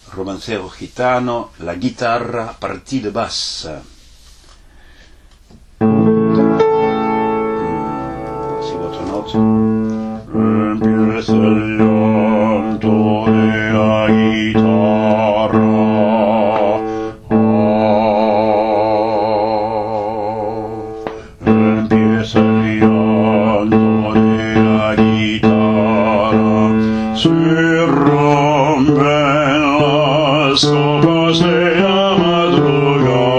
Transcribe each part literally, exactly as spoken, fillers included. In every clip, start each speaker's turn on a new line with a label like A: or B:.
A: Romancero gitano, la guitare partie de basse. Voici votre note. Empieza el llanto de la guitarra. Empieza el llanto de la guitarra. Se rompen las copas de la madrugada.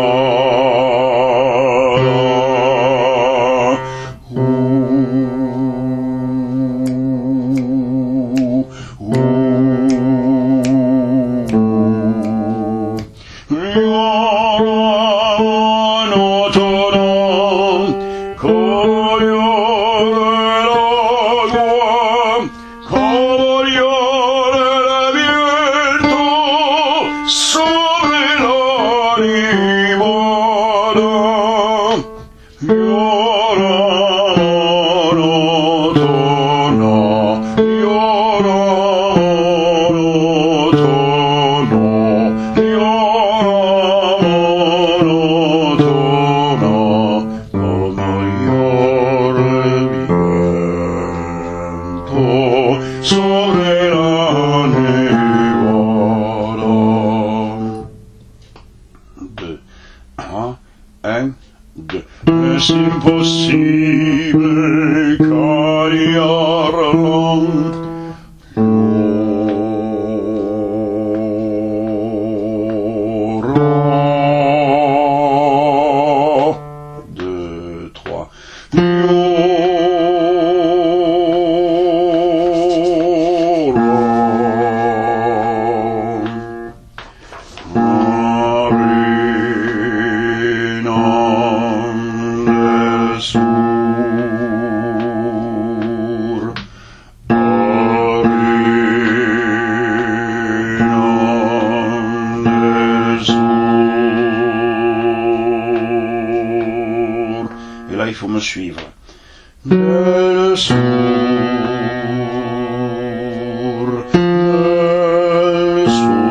A: Sobre la nevada. Deux, un, un, deux. Es imposible callarlo. Llora. Deux, trois. Et là, il faut me suivre. Del sur, del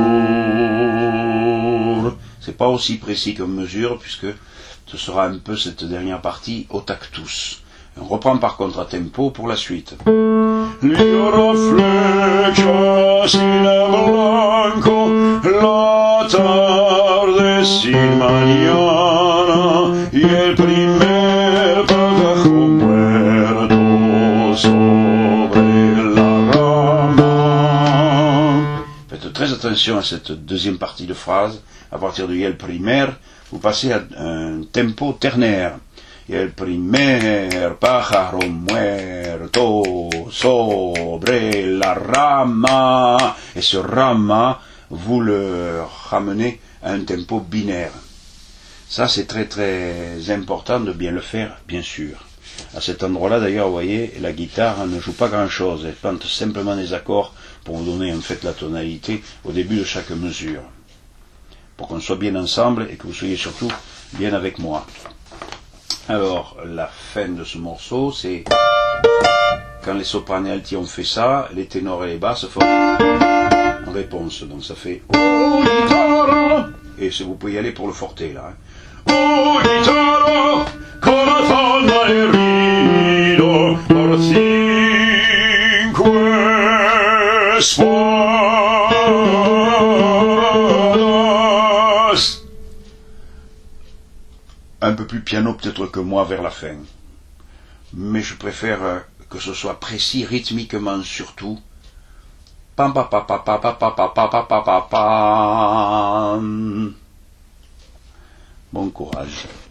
A: sur. C'est pas aussi précis comme mesure, puisque ce sera un peu cette dernière partie au tactus. On reprend par contre à tempo pour la suite. Libro flechas in blanco, la tarde sin mañana, y el primer pájaro muerto sobre la rama. Faites très attention à cette deuxième partie de phrase. À partir du el primer, vous passez à un tempo ternaire. Y el primer pájaro muerto sobre la rama. Et ce rama, vous le ramenez à un tempo binaire. Ça, c'est très très important de bien le faire, bien sûr. À cet endroit-là, d'ailleurs, vous voyez, la guitare ne joue pas grand-chose. Elle plante simplement des accords pour vous donner en fait la tonalité au début de chaque mesure. Pour qu'on soit bien ensemble et que vous soyez surtout bien avec moi. Alors, la fin de ce morceau, c'est quand les sopranes et alti ont fait ça, les ténors et les basses font en réponse. Donc ça fait oh, guitare. Et vous pouvez y aller pour le forté là. Hein. Oh, guitare, con la donna e rido, por cinque espadas. Un peu plus piano peut-être que moi vers la fin. Mais je préfère que ce soit précis rythmiquement surtout. Pam pam pam pam pam pam pam pam pam pam. Bon courage.